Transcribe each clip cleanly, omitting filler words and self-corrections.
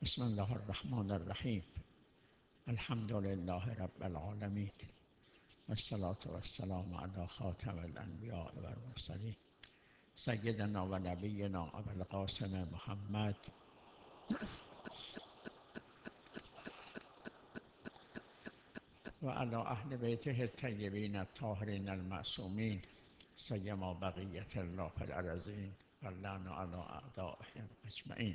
بسم الله الرحمن الرحیم. الحمد لله رب العالمین والصلاة والسلام علی خاتم الانبیاء والمرسلین سیدنا و نبینا ابوالقاسم محمد و علی اهل بیته الطیبین الطاهرین المعصومین سیما بقیة الله فی الارضین واللعن علی اعدائهم اجمعین.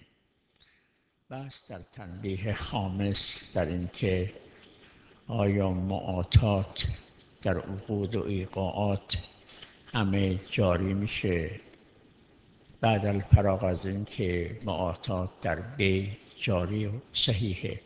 بس در تنبیه خامس در اینکه آیا معاطات در عقود و ایقاعات همه جاری میشه بعد الفراغ از این که معاطات در بیع جاری و صحیحه.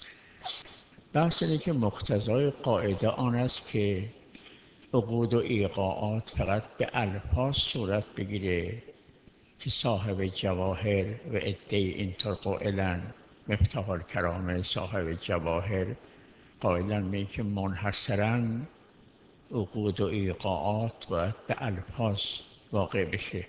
بحث اینه که مقتضای قاعده آن است که عقود و ایقاعات فقط به الفاظ صورت بگیره که صاحب جواهر و عده‌ای اینطور قائلن. مفتاح الکرامه صاحب جواهر قائلن میگه که منحصراً عقود و ایقاعات باید به الفاظ واقع بشه،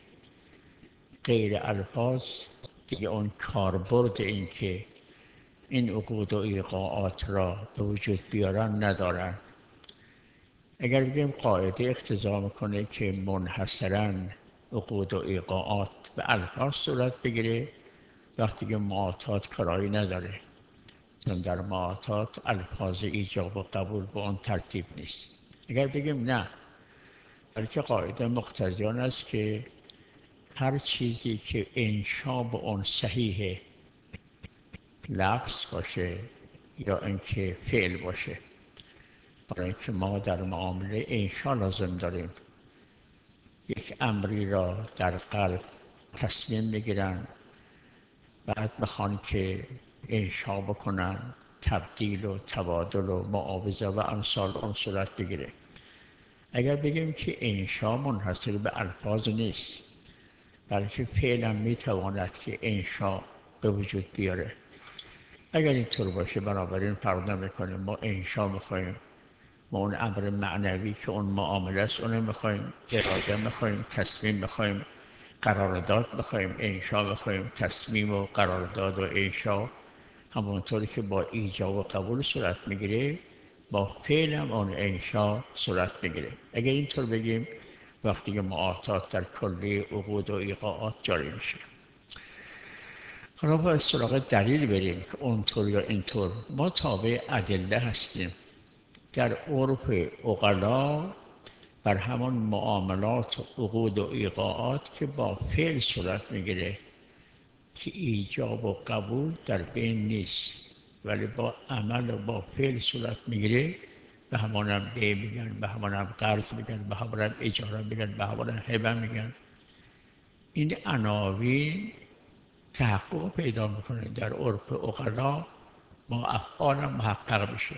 غیر الفاظ دیگه اون کاربرد این که این عقود و ایقاعات را به وجود بیارن ندارن. اگر بگیم قاعده اقتضا میکنه که منحصراً عقود و ایقاعات به الفاظ صورت بگیره، وقتی که معاطات کارایی نداره، چون در معاطات الفاظ ایجاب و قبول به اون ترتیب نیست. اگر بگیم نه، بلکه قاعده مقتضیان است که هر چیزی که انشا به اون صحیح لفظ باشه یا اینکه فعل باشه، برای اینکه ما در معامله انشا لازم داریم. یک امری را در قلب تصمیم میگیرن، بعد میخوان که انشا بکنن، تبدیل و تبادل و معاوضه و امثال اون صورت بگیره. اگر بگیم که انشا منحصر به الفاظ نیست، بلکه فعلا میتواند که انشا به وجود بیاره، اگر اینطور باشه بنابراین فرض نمیکنیم ما انشا میخوایم، ما اون امر معنوی که اون معامله است اون میخوایم، اراده میخوایم، تصمیم میخوایم، قرارداد میخوایم، انشا میخوایم. تصمیم و قرارداد و انشا همونطوری که با ایجاب و قبول صورت میگیره با فعل هم اون انشا صورت میگیره. اگر اینطور بگیم وقتی که معاطات در کلی عقود و ایقاعات جاری میشه. حالا باید سراغ دلیل بریم که اونطور یا اینطور. ما تابع ادله هستیم. در عرف عقلا بر همان معاملات و عقود و ایقاعات که با فعل صورت میگیره که ایجاب و قبول در بین نیست، ولی با عمل و با فعل صورت میگیره، به همانم بیع میگن، به همانم قرض میگن، به همانم اجاره میگن، به همانم هبه میگن. این عناوین تحقق پیدا میکنه در عرف عقلا، با افعالم محقق میشه.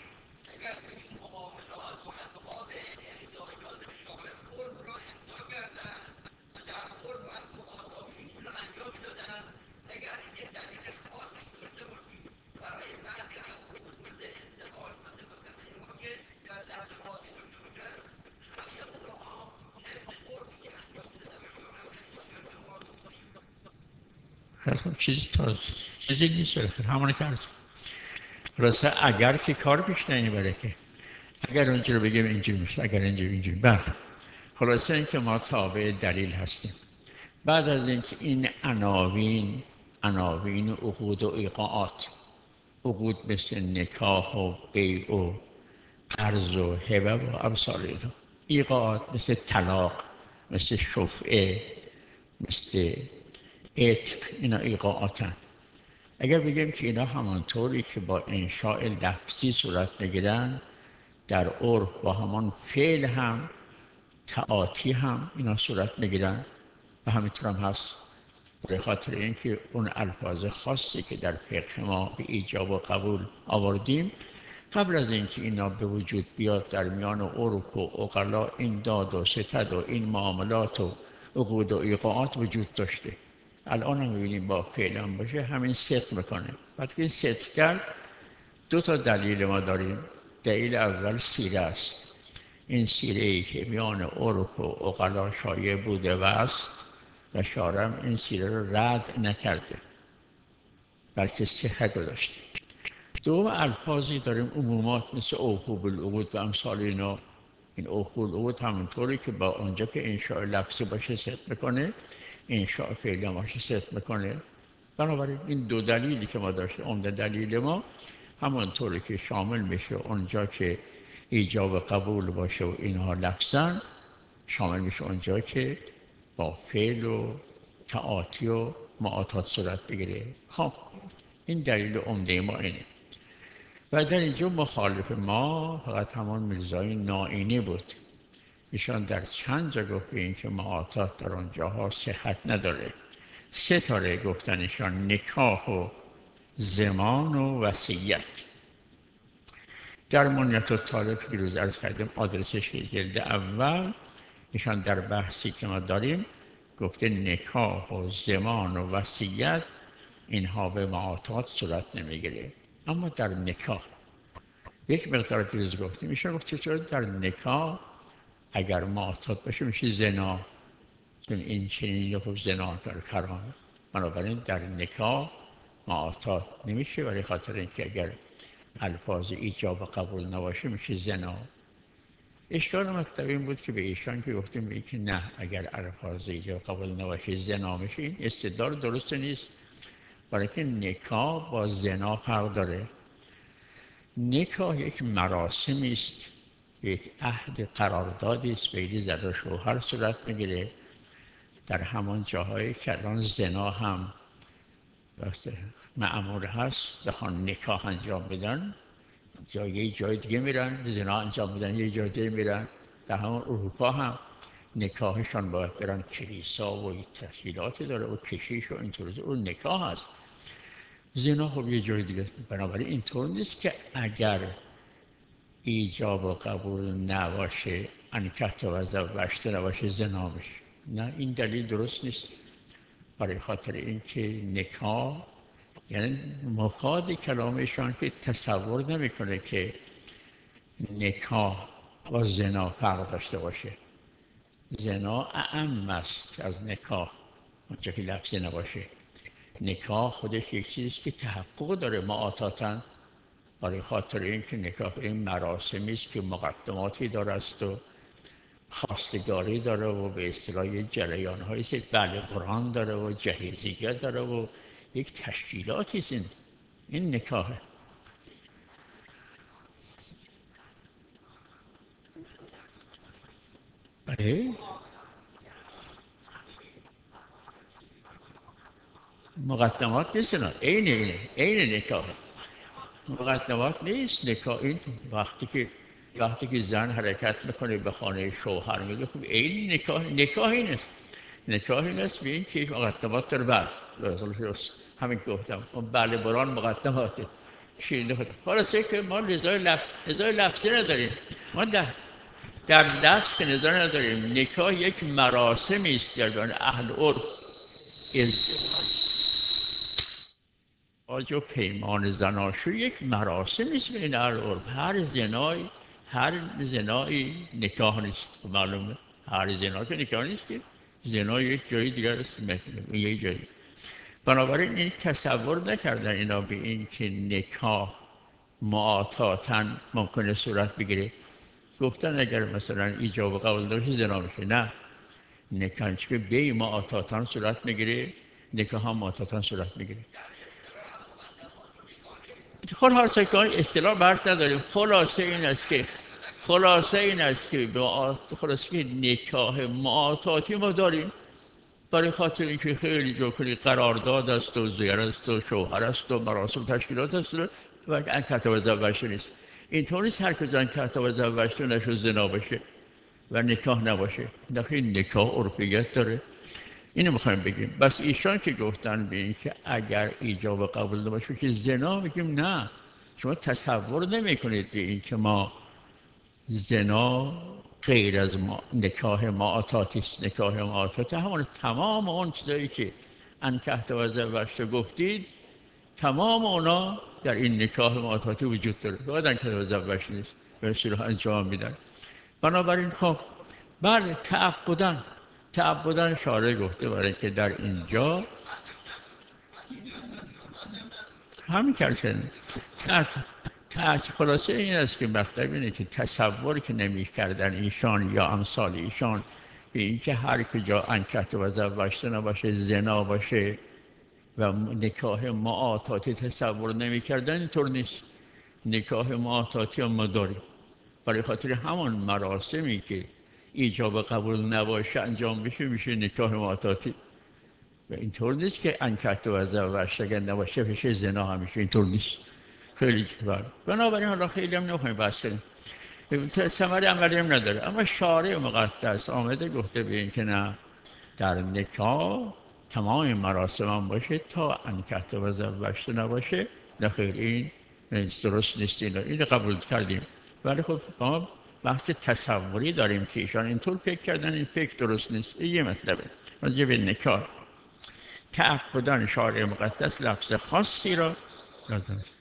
خیلی چیزی نیست، همونه که عرض راسته. اگر که کار پیش نمیبره که اگر اونجور بگیم اینجور میشه، اگر اینجور بله. خلاصه این که ما تابع دلیل هستیم. بعد از اینکه این عناوین عقود و ایقاعات، عقود مثل نکاح و بیع و قرض و هبه و امثال اینا، ایقاعات مثل طلاق، مثل شفعه، مثل عتق، اینا ایقاعاتن. اگر بگیم که اینا همانطوری که با انشاء لفظی صورت میگیرن در عرف با همان فعل هم تعاطی هم اینا صورت میگیرن و همینطور هم هست. به خاطر اینکه اون الفاظ خاصی که در فقه ما به ایجاب و قبول آوردیم، قبل از اینکه اینا به وجود بیاد در میان عرف و عقلا این داد و ستد و این معاملات و عقود و ایقاعات وجود داشته. الان هم می‌بینیم با فعل هم باشه همین صدق میکنه. وقتی این صدق کرد دو تا دلیل ما داریم. دلیل اول سیره است. این سیره‌ای که میان عرف و عقلا شایع بوده و است و شارع این سیره رو رد نکرده. بلکه صحت رو داشته. دوم الفاظی داریم عمومات مثل اوفوا بالعقود و امثال اینا. این اوفوا بالعقود همونطوری که با اونجا که انشاء لفظی باشه صدق میکنه، انشاء فعلی هم باشه صدق میکنه. بنابراین این دو دلیلی که ما داشتیم، عمده دلیل ما همونطوری که شامل میشه اونجا که ایجاب قبول باشه و اینها لفظاً، شامل میشه اونجا که با فعل و تعاطی و معاطات صورت بگیره. خب این دلیل عمده ما اینه. و در اینجا مخالف ما فقط همان میرزای نائینی بود. ایشان در چند جا گفت این که معاطات در آنجاها صحت نداره. سه تاره گفتن ایشان: نکاح و زمان و وصیت. در منیت الطالب که روز عرض کردیم آدرسش جلد اول، ایشان در بحثی که ما داریم گفته نکاح و زمان و وصیت اینها به معاطات صورت نمیگیره. اما در نکاح یک مقدار دیروز گفتیم، ایشان گفت چطور در نکاح اگر معاطات باشه میشه زنا، چون این چنین خب زنا حرام. بنابراین در نکاح معاطات نمیشه، ولی خاطر اینکه اگر الفاظ ایجاب و قبول نباشه میشه زنا. اشکال مکتب این بود که به ایشان که گفتیم که نه، اگر الفاظ ایجاب و قبول نباشه زنا میشه، این استدلال درست نیست، برای که نکاح با زنا فرق داره. نکاح یک مراسمی است، یک عهد قراردادی است بین زن و شوهر صورت میگیره. در همان جاهایی که الان زنا هم معمول هست، بخوان نکاح انجام بدن، یه جای دیگه میرن زنا انجام بدن، یه جای دیگه میرن. در همون اروپا هم نکاحشان باید برن کلیسا و تشکیلاتی داره و کشیش و اینطور، اون نکاح هست. زنا خب یه جای دیگه است. بنابراین اینطور نیست که اگر ایجاب و قبول نباشه، انکحت و زوجت نباشه، زنا میشه. نه، این دلیل درست نیست. برای خاطر اینکه نکاح یعنی مفاد کلامشان که تصور نمیکنه که نکاح با زنا فرق داشته باشه. زنا اعم است از نکاح، اونجا که لفظی نباشه. نکاح خودش یک چیزی که تحقق داره معاطاتاً، برای خاطر اینکه نکاح این مراسمی است که مقدماتی داره است و خواستگاری داره و به اصطلاح جریان‌هایی است، بله قرآن داره و جهیزیه داره و یک تشکیلاتی است. این نکاحه. بله، مقدمات نیست، نه عین نکاح. مقدمات نیست. نکاح این وقتی که زن حرکت میکنه به خانه شوهر میگه خب این نکاح این است. نکاح این است به این که مقدمات داره. بله درست همین که گفتم. بله بران مقدماته شیرینی خود. خلاصه که ما نزاع لفظی نداریم. ما در لفظ که نزاع نداریم. نکاح یک مراسمی است در بین اهل عرف. ازدواج و پیمان زناشویی یک مراسم است بین اهل عرف. هر زنایی نکاح نیست. معلومه هر زنا که نکاح نیست، که زنا یک جایی دیگر است، یک جایی. بنابراین این تصور نکردن اینا به این که نکاح معاطاتاً ممکنه صورت بگیره. گفتن اگر مثلا ایجاب و قبول داشت زنا میشه. نه، نکاح که بی معاطاتاً صورت میگیره، نکاح هم معاطاتاً صورت میگیره. خلاصه که اصطلاح بحث نداریم. خلاصه این است که خلاصه که نکاح معاطاتی ما داریم، برای خاطر اینکه خیلی جا کنی قرارداد است و زیر است و شوهر است و مراسم تشکیلات است و انکحت و زوجت نیست. اینطور نیست هر کجا انکحت و زوجت نشد زنا باشه و نکاح نباشه. این نکاح عرفیت داره. اینو میخوایم بگیم. بس ایشان که گفتن به این که اگر ایجاب و قبول نباشه که زنا، میگیم نه، شما تصور نمی کنید به این که ما زنا غیر از نکاح معاطاتی است. نکاح معاطات همون تمام اون چیزایی که انکحت و زوجت گفتید، تمام اونا در این نکاح معاطاتی وجود داره. باید انکحت و زوجت نیست، به صورت انجام میدن. بنابراین خب بله تعبداً شارع گفته برای که در اینجا همین کردن تحت خلاصه این است که مطلب اینه که تصور که نمی کردن ایشان یا امثال ایشان به این که هر کجا انکت و زوجته نباشه، زنا باشه و نکاح معاطاتی تصور نمی کردن، اینطور نیست. نکاح معاطاتی هم ما داریم، برای خاطر همان مراسمی که ایجاب قبول نباشه انجام بشه میشه نکاح معاطاتی. و اینطور نیست که انکت و زوجته اگر نباشه بشه زنا همیشه، اینطور نیست. خیلی جبر. بنابراین حالا خیلی هم نمیخوایم بحث کنیم، ثمر عملی هم نداره. اما شارع مقدس آمده گفته به این که نه، در نکاح تمام مراسم هم باشه تا انکت و زوجته نباشه. نه خیر، این درست نیست. اینو قبول کردیم، ولی خب ما بحث تصوری داریم که ایشان اینطور فکر کردن، این فکر درست نیست. این یه مطلبه. راجع به نکاح تعبداً شارع مقدس لفظ خاصی را لازم است.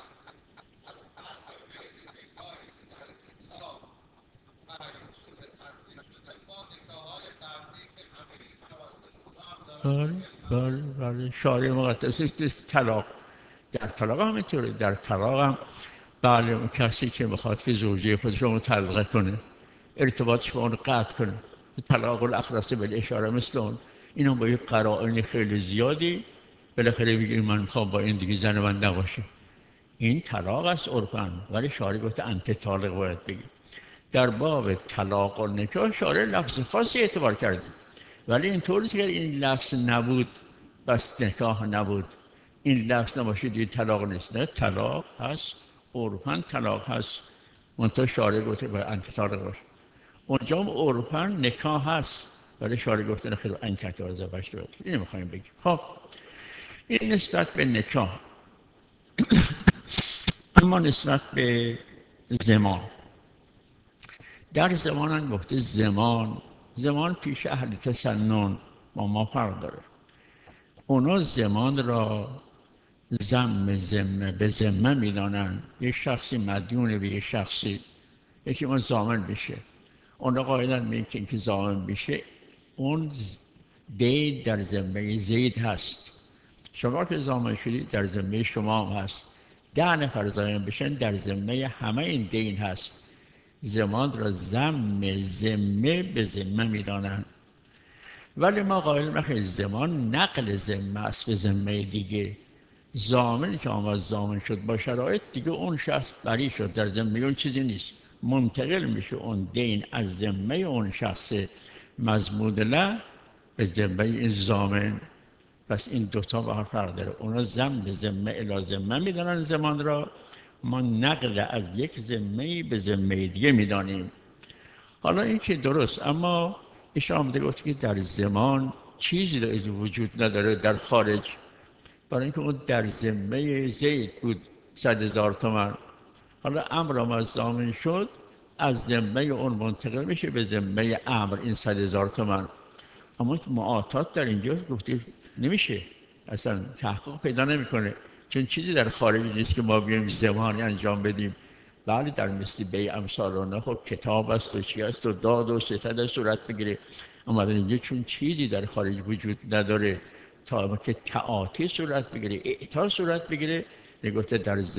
بله شارع مقدس طلاق، در طلاق هم اینطوره. در طلاق هم بله، اون کسی که میخواد که زوجه خودش رو مطلقه کنه، ارتباطش با اون قطع کنه، طلاق الاخرس بالاشاره مثل اون، این هم با یک قرائن خیلی زیادی بالاخره بگه من میخوام با این دیگه زن من نباشه، این طلاق است عرفاً. ولی شارع گفته انت طالق باید بگی. در باب طلاق و نکاح شارع لفظ خاصی اعتبار کرده، ولی اینطور نیست که این لفظ نبود بس نکاح نبود، این لفظ نباشه دیگه طلاق نیست. نه، طلاق هست، عرفاً طلاق هست، منتها شارع گفته باید انت طالق باشه. اونجا هم عرفاً نکاح هست، ولی شارع گفته نه خیلی انکت و زوجته باشه. اینو میخوایم بگیم. خب این نسبت به نکاح. اما نسبت به زمان، در زمان هم گفته زمان پیش اهل تسنن با ما فرق داره. اونا زمان را ذمه به ذمه میدانن. یک شخصی مدیون به یک شخصی، یکی اون ضامن بشه، اونا قاعدن میگن که ضامن بشه اون دین در ذمه زید هست. شما که ضامن شدید در ذمه شما هم هست. 10 نفر ضامن بشن در ذمه همه این دین هست. زمان را ذمه به ذمه میدانند. ولی ما قائل نخیر، زمان نقل ذمه است به ذمه دیگه. ضامنی که آمد ضامن شد با شرایط دیگه، اون شخص بری شد، در ذمه اون چیزی نیست، منتقل میشه اون دین از ذمه اون شخص مضمون له به ذمه این ضامن. پس این دوتا با هم فرق داره. اونا ذمه الی ذمه میدانن زمان را، ما نقل از یک ذمه به ذمه دیگه میدانیم. حالا این که درست، اما ایش آمده گفت که در زمان چیزی وجود نداره در خارج، برای اینکه اون در ذمه زید بود 100,000 تومان. حالا امر آمد ضامن شد، از ذمه اون منتقل میشه به ذمه امر این 100,000 تومان. اما معاطات در اینجا گفته نمیشه، اصلا تحقق پیدا نمیکنه، چون چیزی در خارج نیست که ما بیایم زمانی انجام بدیم. بله در مثل بیع امثال خب کتاب است و چی است و داد و ستد صورت بگیره، اما در اینجا چون چیزی در خارج وجود نداره تا که تعاطی صورت بگیره، اعطا صورت بگیره، نگفته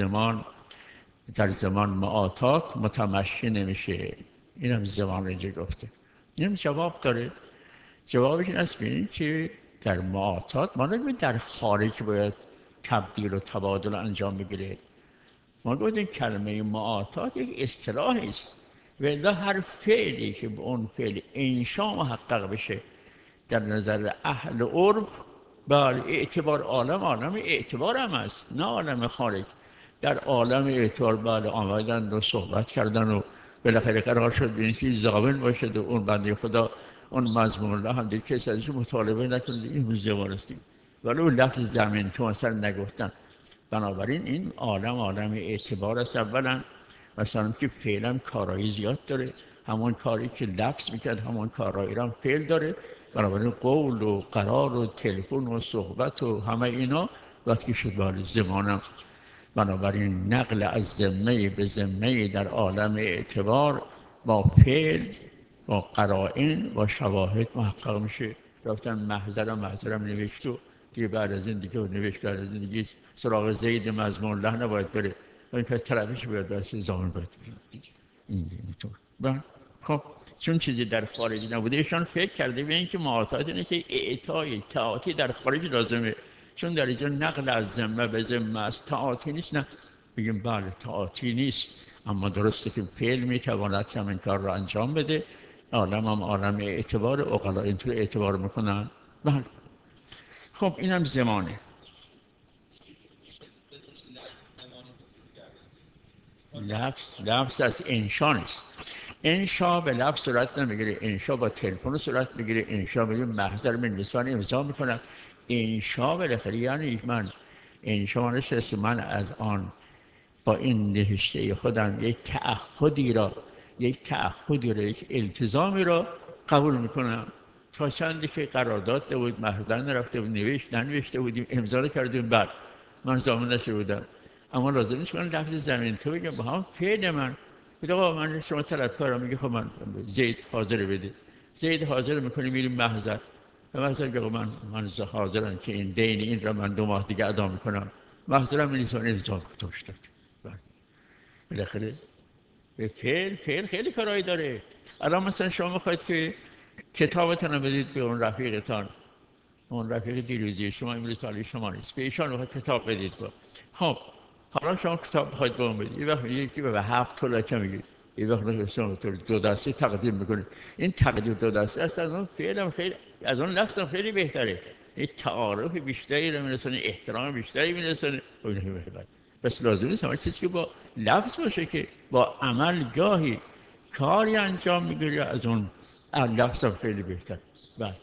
در زمان معاطات متمشی نمیشه. این هم زمان اینجا گفته. این هم جواب داره. جوابش این است که در معاطات ما نمیگیم در خارج باید تبدیل و تبادل انجام بگیره. ما گفتیم کلمه معاطات یک اصطلاحی است، و هر فعلی که به اون فعل انشا محقق بشه در نظر اهل عرف، بر اعتبار عالم اعتبار هم است، نه عالم خارج. در عالم اعتبار بله آمدن و صحبت کردن و بالاخره قرار شد به اینکه ضامن باشد و اون بنده خدا اون مضمون الله هم دیگه کسی ازش مطالبه نکنه، این روزه است. ولی اون لفظ زمین تو مثلا نگفتن. بنابراین این عالم اعتبار است. اولا مثلا که فعلا کارایی زیاد داره، همون کاری که لفظ میکرد همون کارایی را هم فعل داره. بنابراین قول و قرار و تلفن و صحبت و همه اینا وقتی شد بالا زمانم. بنابراین نقل از ذمه به ذمه در عالم اعتبار با فعل با قرائن با شواهد محقق میشه. رفتن محضرم نوشت و دیگه بعد از این دیگه نوشت بعد از این دیگه سراغ زید مضمون الله نباید بره و این که از طرفش باید بس زمان باید اینطور. خب چون چیزی در خارجی نبوده ایشان فکر کرده به اینکه معاطات اینه که اعطای تعاطی در خارج لازمه، چون در اینجا نقل از ذمه به ذمه است، تعاطی نیست. نه بگیم بله تعاطی نیست، اما درسته که فعل میتواند همین کار رو انجام بده. عالم هم عالم اعتبار، عقلا اینطور اعتبار میکنن. بله خب اینم زمانه. لفظ از انشا نیست. انشا به لفظ صورت نمیگیره، انشا با تلفن صورت میگیره. انشا به محضر من نسوان امضا میکنم. انشا بالاخره یعنی من انشا نشسته من از آن با این نهشته خودم یک تعهدی را یک التزامی را قبول میکنم. تا چندی که قرارداد بود محضر نرفته بود، ننوشته بودیم، امضا کردیم، بعد من ضامن نشده بودم. اما لازم نیست من لفظ زمین تو بگم با هم فعل من بگه آقا من شما طلبکارم، میگه خب من زید حاضر بده، زید حاضر میکنی میریم محضر و محضر بگه من حاضرم که این دین این را من 2 ماه دیگه ادا میکنم. محضرم میلیسان امضا کتوش داد. بالاخره به فعل خیلی کارایی داره. الان مثلا شما میخواید که کتابتون رو بدید به اون رفیقتان، اون رفیق دیروزی شما امروز حالی شما نیست، به ایشان رو کتاب بدید. خب حالا شما کتاب بخواید به اون بدید، یه وقت میگید که به 7 طلکه میگید، یه وقت میگید شما 2 دسته تقدیم میکنید. این تقدیم 2 دسته است از اون فعلم خیلی، از اون لفظم خیلی بهتره. این تعارف بیشتری رو میرسونه، احترام بیشتری میرسونه. بس لازم نیست همه چیزی که با لفظ باشه که با عمل گاهی کاری انجام میگیری، از اون لفظم خیلی بهتر. بله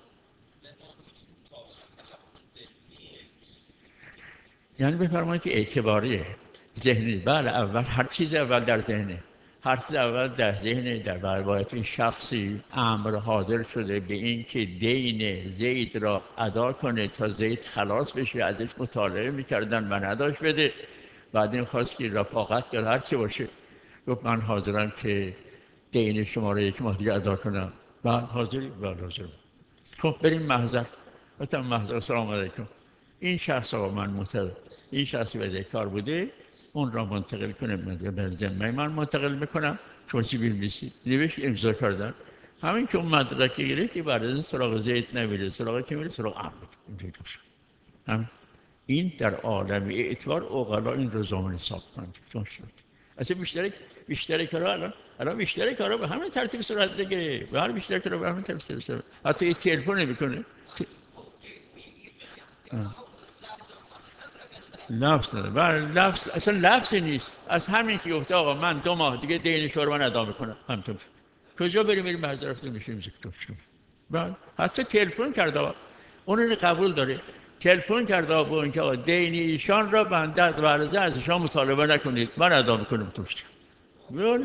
یعنی بفرمایید که اعتباریه، ذهنی. بله اول هر چیز اول در ذهنه، هر چیز اول در ذهنه. در باید این شخصی امر حاضر شده به این که دین زید را ادا کنه تا زید خلاص بشه. ازش مطالعه میکردن و نداشت بده. بعد این خواست که رفاقت یا هر چی باشه، گفت من حاضرم که دین شما را 1 ماه دیگه ادا کنم. بعد حاضری؟ بعد حاضرم. خب بریم محضر. گفتم محضر سلام علیکم، این شخص رو من این شخصی بدهکار بوده، اون را منتقل کنه به ذمه من منتقل میکنم، شما چی بنویسید؟ نوشت امضا کردن. همین که اون مدرک گرفتی بعد از این سراغ زید نمیره، سراغ کی میره؟ سراغ احمد. این در عالم اعتبار عقلا این رو ضامن ساختند. اصلا بیشتر کارا الان بیشتر کارا به همین ترتیب صورت دیگه. به هر بیشتر کارا به همین ترتیب صورت. حتی یه تلفن نمیکنه. لفظ نداره. بله لفظ اصلا لفظی نیست. از همین که گفته آقا من 2 ماه دیگه دین شما رو ادا میکنم، همینطور. کجا بریم معذرت میشیم ذکر. بله حتی تلفن کرده، اون رو قبول داره. تلفن کرده با اینکه آقا دین ایشان را بنده ورزه از ایشان مطالبه نکنید، من ادا میکنم توش. بله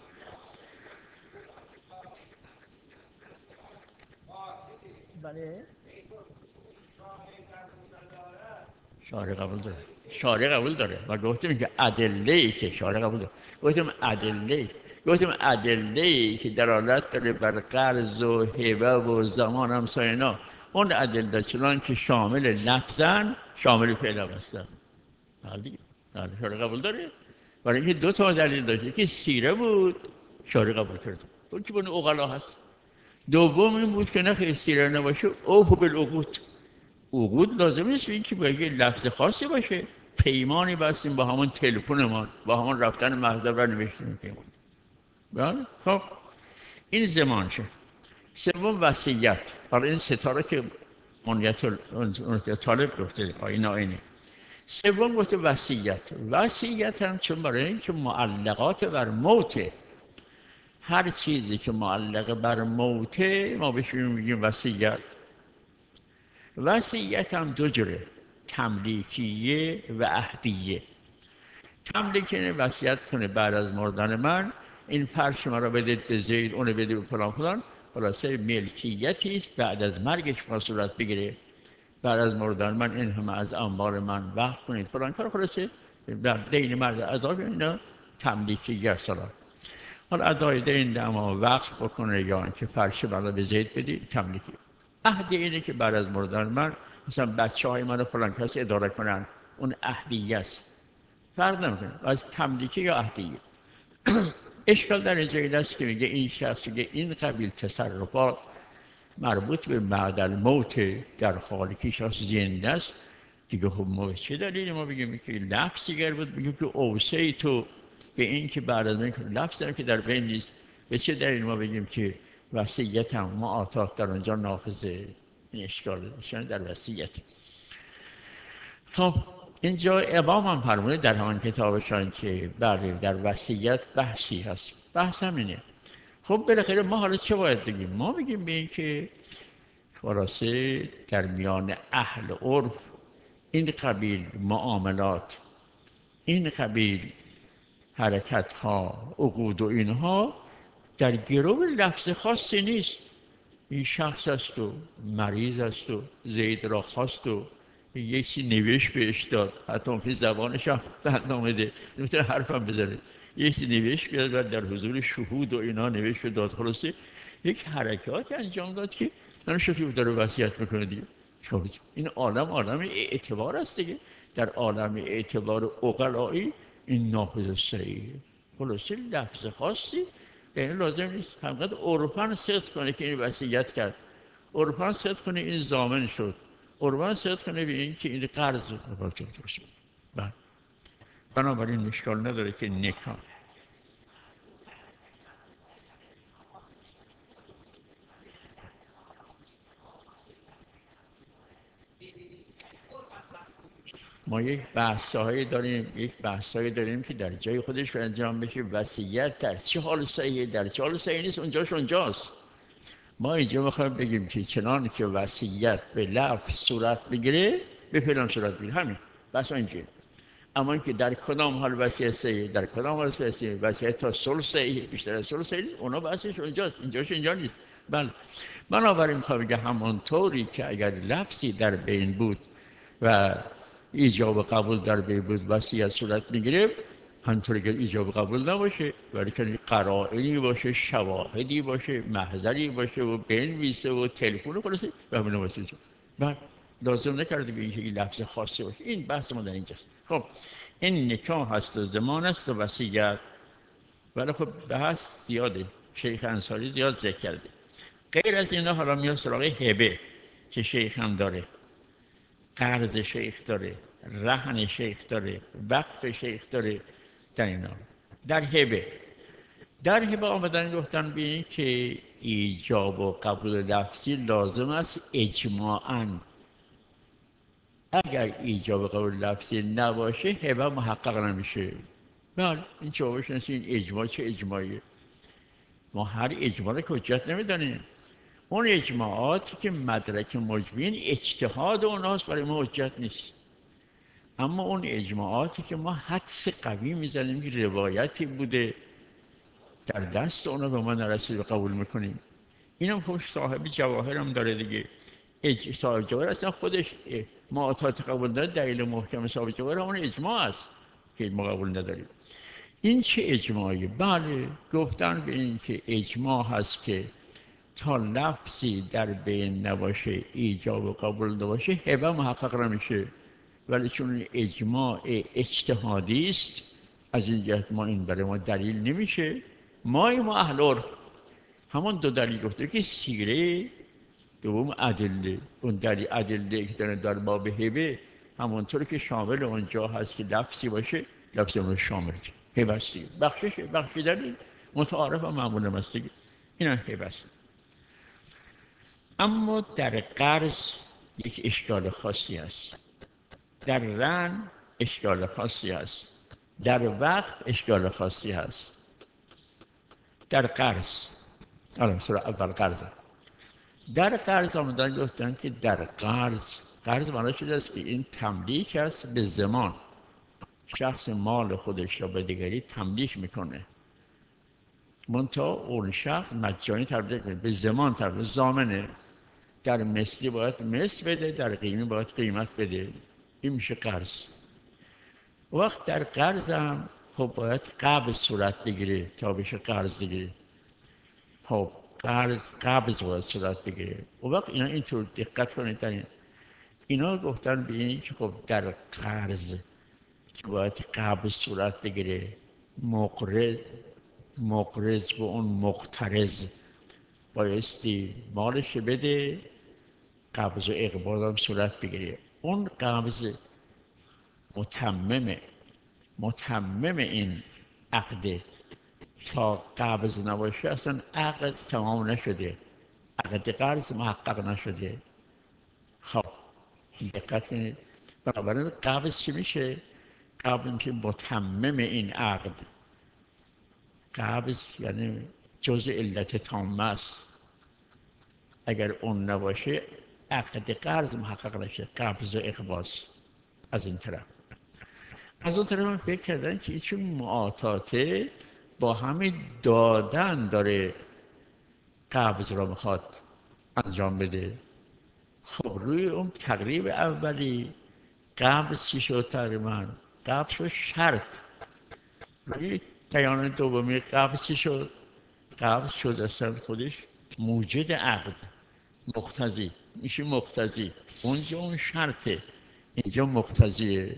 شارع قبول داره و گفتیم که ادله‌ای که شارع قبول داره. گفتیم ادله‌ای که دلالت داره بر قرض و هبه و زمان هم ساینا، اون ادله چنان که شامل لفظن شامل فعل هم هستن. شارع قبول داره. برای اینکه 2 تا دلیل داشت، یکی سیره بود شارع قبول کرد، اون که بون اغلا هست. دوم این بود که نخیر سیره نباشه اوه بالعقود. عقود لازم نیست این که بگه لفظ خاصی باشه. پیمانی بستیم با همون تلفنمان، با همون رفتن محضر را نوشتیم پیمان. بله خب این زمان شد. سوم وصیت. حالا این ستاره که منیت طالب گفته آینه. سوم گفته وصیت هم چون برای اینکه معلقات بر موته، هر چیزی که معلق بر موته ما بهش میگیم وصیت. وصیت هم 2 جوره، تملیکیه و عهدیه. تملیکیه وصیت کنه بعد از مردن من این فرش ما رو بدید به زید، اون بدید به فلان فلان. خلاصه ملکیتی است بعد از مرگش ما صورت بگیره. بعد از مردن من این همه از اموال من وقف کنید فلان کار. خلاصه در دین مرد ادا کنید. تملیکیه سلام. حالا ادای دین اما وقف بکنه یا اینکه فرش مرا به زید بدید تملیکی. عهد اینه که بعد از مردن من مثلا بچه های من رو فلان کس اداره کنن، اون عهدیه است، فرق نمیکنه از تملیکی یا عهدیه. اشکال در اینجا این است که میگه این شخص، میگه این قبیل تصرفات مربوط به بعد الموت در حالی که شخص زنده است. دیگه خب ما چه دلیلی ما بگیم که لفظی گر بود بگیم که اوصی تو به این که بعد از این لفظ هم که در بین نیست، به چه دلیل ما بگیم که وصیت هم معاطات در اونجا نافذه؟ این اشکال نشان در وصیت. خب اینجا امام هم فرموده در همان کتابشان که بله در وصیت بحثی هست، بحث همینه. خب بالاخره ما حالا چه باید بگیم؟ ما بگیم به این که خلاصه در میان اهل عرف این قبیل معاملات، این قبیل حرکت ها، عقود و اینها در گرو لفظ خاصی نیست. این شخص است و مریض است و زید را خواست و یکی نوشت بهش داد، حتی اون که زبانش هم بند آمده نمیتونه حرفم بزنه، یکی نوشت بیاد و در حضور شهود و اینا نوشت داد. خلاصه یک حرکات انجام داد که من شکلی داره وصیت میکنه دیگه. خب این عالم اعتبار است دیگه. در عالم اعتبار عقلایی این نافذ صحیحه. خلاصه لفظ خاصی یعنی لازم نیست، فقط عرفاً صدق کنه که این وصیت کرد، عرفاً صدق کنه این ضامن شد، عرفاً صدق کنه به این که این قرض شد. بنابراین اشکال نداره که نکاح ما یک بحثایی داریم که در جای خودش انجام بشه. وصیت در چه حال صحیحه، در چه حال صحیح نیست، اونجاست. ما اینجا میخوایم بگیم که چنان که وصیت به لفظ صورت بگیره به فلان صورت بگیره، همین بس اینجا. اما اینکه در کدام حال وصیت صحیح، در کدام حال وصیت تا ثلث صحیح، بیشتر از ثلث صحیح، اونا بحثش اونجاست، اینجا نیست. بله. بنابراین میخوام بگم همانطوری که اگر لفظی در بین بود و ایجاب و قبول در بین بود وصیت صورت میگیره، همونطوری که ایجاب و قبول نباشه ولی که قرائنی باشه، شواهدی باشه، محضری باشه و بنویسه و تلفن خلاصه و همین وصیت. بله. لازم نکرده به اینکه این لفظ خاصی باشه. این بحث ما در اینجاست. خب این نکاح هست و زمان است و وصیت. ولی خب بحث زیاده، شیخ انصاری زیاد ذکر کرده. غیر از اینا حالا میاد سراغ هبه که شیخ هم داره، قرض شیخ داره، رهن شیخ داره، وقف شیخ داره. در اینا در هبه آمدن گفتن ببینید که ایجاب و قبول لفظی لازم است اجماعاً. اگر ایجاب و قبول لفظی نباشه هبه محقق نمیشه. بله این جوابش نیست. این اجماع چه اجماعیه؟ ما هر اجماع رو که حجت نمیدانیم. اون اجماعاتی که مدرک مجبین اجتهاد اوناست برای ما حجت نیست. اما اون اجماعاتی که ما حدس قوی میزنیم که روایتی بوده در دست اونا به ما نرسید و قبول میکنیم. اینم خب صاحب جواهر هم داره دیگه. صاحب جواهر اصلا خودش معاطات قبول داره، دلیل محکم صاحب جواهر همون اجماع است که ما قبول نداریم. این چه اجماعی؟ بله گفتن به این که اجماع هست که تا لفظی در بین نباشه، ایجاب و قبول نباشه، هبه محقق نمیشه. ولی چون اجماع اجتهادی است، از این جهت ما این برای ما دلیل نمیشه. ما اهل عرف همون دو دلیل گفته که سیره، دوم ادله. اون دلیل ادله که در باب هبه همونطور که شامل اونجا هست که لفظی باشه، لفظ اون شامل هبه است. بخشیدن متعارف و معمول است دیگه. اینا هبه است. اما در قرض یک اشکال خاصی است، در رهن اشکال خاصی است، در وقف اشکال خاصی هست. در قرض، حالا سر اول قرض. در قرض آمدن گفتن که در قرض معنی شده است که این تملیک است به زمان. شخص مال خودش را به دیگری تملیک میکنه، منتها اون شخص مجانی تملیک میکنه، به زمان تملیک، ضامنه. در مثلی باید مثل بده، در قیمتی باید قیمت بده. این میشه قرض. وقت در قرض هم خب باید قبض صورت بگیره تا بشه قرض دیگه. خب قبض باید صورت بگیره. و وقت اینا اینطور دقت کنید در این اینا گفتن به این که خب در قرض که باید قبض صورت بگیره، مقرض به اون مقترض بایستی مالش بده، قبض و اقبال هم صورت بگیره. اون قبض متمم این عقده، تا قبض نباشه اصلا عقد تمام نشده، عقد قرض محقق نشده. خب دقت کنید، بنابراین قبض چی میشه؟ قبض میشه متمم این عقد. قبض یعنی جزء علت تامه است. اگر اون نباشه عقد قرض محقق نشه، قبض و اقباض. از این طرف از اون طرف هم فکر کردن که چون معاطاته با همین دادن داره قبض را میخواد انجام بده. خب روی اون تقریب اولی قبض چی شد؟ تقریبا قبض شد شرط. روی بیان دومی قبض چی شد؟ قبض شد اصلا خودش موجد عقد، مقتضی میشه. مقتضی اونجا اون شرطه، اینجا مقتضیه.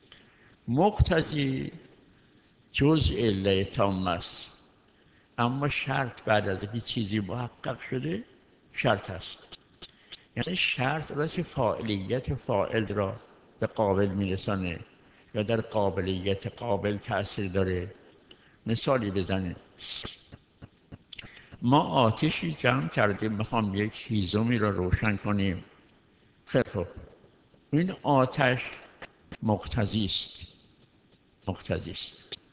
مقتضی جز علت تامه است، اما شرط بعد از اینکه چیزی محقق شده شرط است. یعنی شرط راست فاعلیت فاعل را به قابل میرسانه یا در قابلیت قابل تأثیر داره. مثالی بزنیم، ما آتشی جمع کردیم، میخوام یک هیزمی را روشن کنیم. خیلی خوب، این آتش مقتضی است، مقتضی است.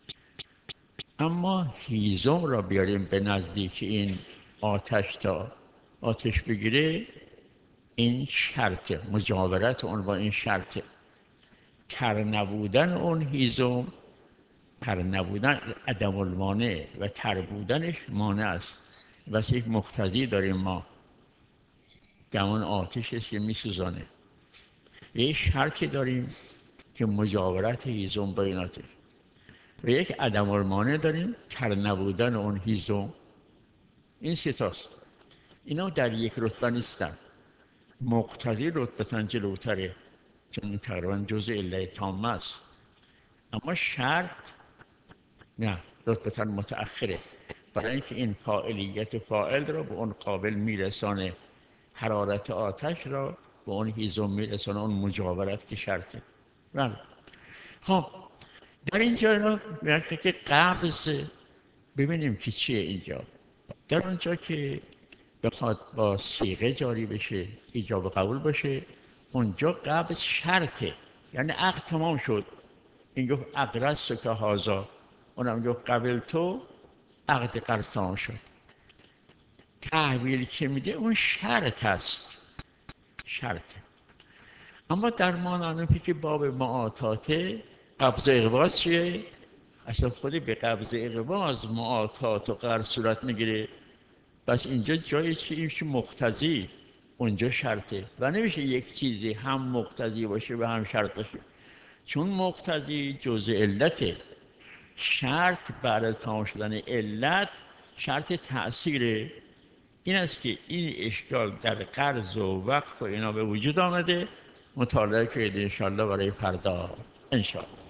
اما هیزم را بیاریم به نزدیک این آتش تا آتش بگیره، این شرطه، مجاورت اون با این شرطه. تر نبودن اون هیزم، تر نبودن عدم المانع و تر بودنش مانع است. بس یک مقتضی داریم ما که اون آتشش که میسوزانه، یک شرطی داریم که مجاورت هیزم با این آتش، و یک عدم المانع داریم، تر نبودن اون هیزم. این سه تاست. اینا در یک رتبه نیستن. مقتضی رتبتاً جلوتره چون تقریبا جزء علت تامه است، اما شرط نه، رتبتاً متأخره، برای اینکه این فاعلیت فاعل را به اون قابل میرسانه، حرارت آتش را به اون هیزم میرسانه، اون مجاورت که شرطه. بله. خب در اینجا میگه که قبض، ببینیم که چیه اینجا. در اونجا که بخواد با صیغه جاری بشه، ایجاب قبول باشه، اونجا قبض شرطه، یعنی عقد تمام شد. این گفت اقرضت که هذا، اونم گفت قبل تو، عقد قرض تمام شد. تحویل که میده اون شرط هست، شرطه. اما در مانند که باب معاطاته، قبض و اقباض چیه؟ اصلا خودی به قبض و اقباض معاطات و قرض صورت میگیره. بس اینجا جایی که اینش مقتضی، اونجا شرطه، و نمیشه یک چیزی هم مقتضی باشه و هم شرط باشه، چون مقتضی جزء علته. شرط بعد از تمام شدن علت شرط تأثیره. این است که این اشکال در قرض و وقف و اینا به وجود آمده. مطالعه کنید انشاءالله برای فردا انشاءالله.